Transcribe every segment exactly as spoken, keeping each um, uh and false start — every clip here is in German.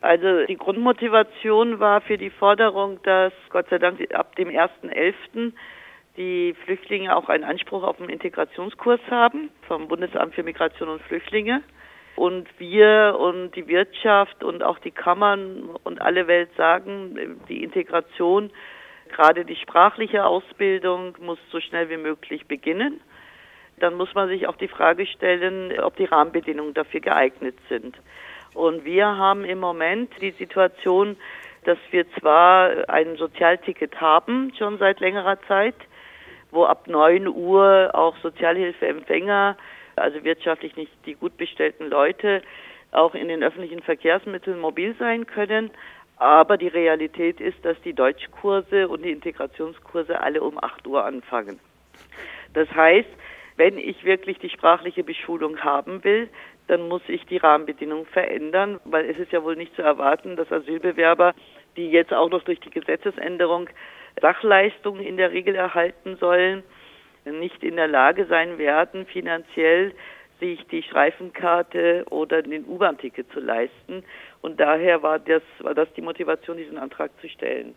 Also die Grundmotivation war für die Forderung, dass Gott sei Dank ab dem ersten elften die Flüchtlinge auch einen Anspruch auf einen Integrationskurs haben vom Bundesamt für Migration und Flüchtlinge. Und wir und die Wirtschaft und auch die Kammern und alle Welt sagen, die Integration, gerade die sprachliche Ausbildung, muss so schnell wie möglich beginnen. Dann muss man sich auch die Frage stellen, ob die Rahmenbedingungen dafür geeignet sind. Und wir haben im Moment die Situation, dass wir zwar ein Sozialticket haben, schon seit längerer Zeit, wo ab neun Uhr auch Sozialhilfeempfänger, also wirtschaftlich nicht die gut bestellten Leute, auch in den öffentlichen Verkehrsmitteln mobil sein können. Aber die Realität ist, dass die Deutschkurse und die Integrationskurse alle um acht Uhr anfangen. Das heißt, wenn ich wirklich die sprachliche Beschulung haben will, dann muss ich die Rahmenbedingungen verändern, weil es ist ja wohl nicht zu erwarten, dass Asylbewerber, die jetzt auch noch durch die Gesetzesänderung Sachleistungen in der Regel erhalten sollen, nicht in der Lage sein werden, finanziell sich die Streifenkarte oder den U-Bahn-Ticket zu leisten. Und daher war das, war das die Motivation, diesen Antrag zu stellen.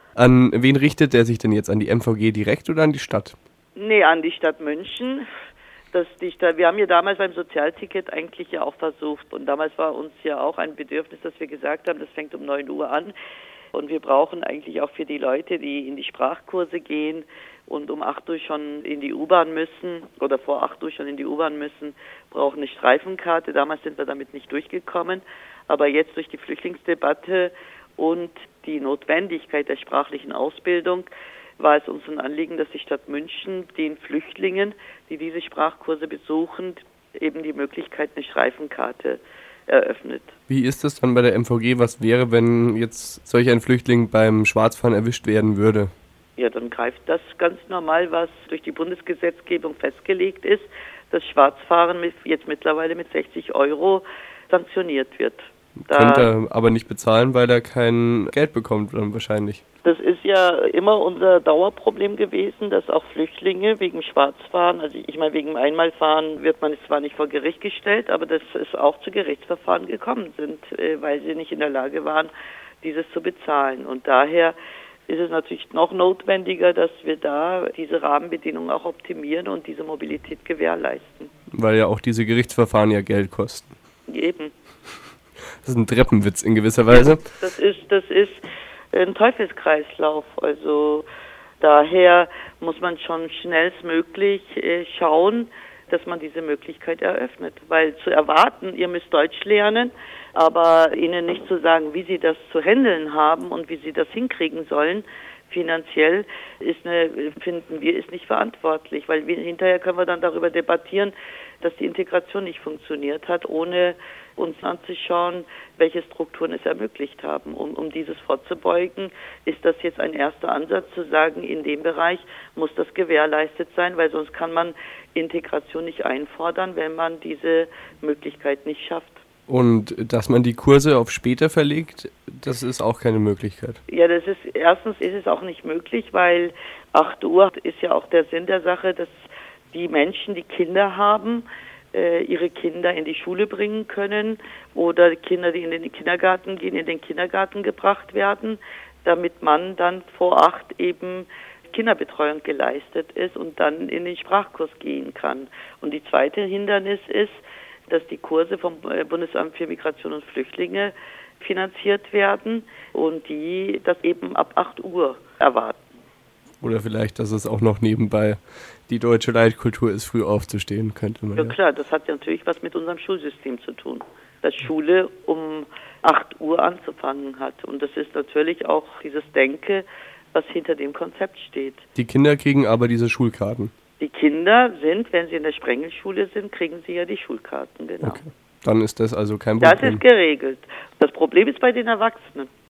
An wen richtet er sich denn jetzt? An die M V G direkt oder an die Stadt? Nee, an die Stadt München. Das die Stadt, wir haben ja damals beim Sozialticket eigentlich ja auch versucht. Und damals war uns ja auch ein Bedürfnis, dass wir gesagt haben, das fängt um neun Uhr an. Und wir brauchen eigentlich auch für die Leute, die in die Sprachkurse gehen und um acht Uhr schon in die U-Bahn müssen oder vor acht Uhr schon in die U-Bahn müssen, brauchen eine Streifenkarte. Damals sind wir damit nicht durchgekommen. Aber jetzt durch die Flüchtlingsdebatte und die Notwendigkeit der sprachlichen Ausbildung war es uns ein Anliegen, dass die Stadt München den Flüchtlingen, die diese Sprachkurse besuchen, eben die Möglichkeit, eine Streifenkarte eröffnet. Wie ist das dann bei der M V G? Was wäre, wenn jetzt solch ein Flüchtling beim Schwarzfahren erwischt werden würde? Ja, dann greift das ganz normal, was durch die Bundesgesetzgebung festgelegt ist, dass Schwarzfahren mit, jetzt mittlerweile mit sechzig Euro sanktioniert wird. Da Könnte er aber nicht bezahlen, weil er kein Geld bekommt dann wahrscheinlich. Das ist ja immer unser Dauerproblem gewesen, dass auch Flüchtlinge wegen Schwarzfahren, also ich meine wegen Einmalfahren wird man es zwar nicht vor Gericht gestellt, aber dass es auch zu Gerichtsverfahren gekommen sind, weil sie nicht in der Lage waren, dieses zu bezahlen. Und daher ist es natürlich noch notwendiger, dass wir da diese Rahmenbedingungen auch optimieren und diese Mobilität gewährleisten. Weil ja auch diese Gerichtsverfahren ja Geld kosten. Eben. Das ist ein Treppenwitz in gewisser Weise. Das ist, das ist ein Teufelskreislauf. Also daher muss man schon schnellstmöglich schauen, dass man diese Möglichkeit eröffnet. Weil zu erwarten, ihr müsst Deutsch lernen, aber ihnen nicht zu sagen, wie sie das zu handeln haben und wie sie das hinkriegen sollen, finanziell, ist eine, finden wir, ist nicht verantwortlich. Weil wir, hinterher können wir dann darüber debattieren, dass die Integration nicht funktioniert hat, ohne uns anzuschauen, welche Strukturen es ermöglicht haben. Um, um dieses vorzubeugen, ist das jetzt ein erster Ansatz zu sagen, in dem Bereich muss das gewährleistet sein, weil sonst kann man Integration nicht einfordern, wenn man diese Möglichkeit nicht schafft. Und dass man die Kurse auf später verlegt, das ist auch keine Möglichkeit. Ja, das ist, erstens ist es auch nicht möglich, weil acht Uhr ist ja auch der Sinn der Sache, dass die Menschen, die Kinder haben, äh, ihre Kinder in die Schule bringen können oder Kinder, die in den Kindergarten gehen, in den Kindergarten gebracht werden, damit man dann vor acht eben Kinderbetreuung geleistet ist und dann in den Sprachkurs gehen kann. Und die zweite Hindernis ist, dass die Kurse vom Bundesamt für Migration und Flüchtlinge finanziert werden und die das eben ab acht Uhr erwarten. Oder vielleicht, dass es auch noch nebenbei die deutsche Leitkultur ist, früh aufzustehen, könnte man. Ja klar, das hat ja natürlich was mit unserem Schulsystem zu tun, dass Schule um acht Uhr anzufangen hat. Und das ist natürlich auch dieses Denke, was hinter dem Konzept steht. Die Kinder kriegen aber diese Schulkarten. Die Kinder sind, wenn sie in der Sprengelschule sind, kriegen sie ja die Schulkarten, genau. Okay. Dann ist das also kein Problem. Das ist geregelt. Das Problem ist bei den Erwachsenen.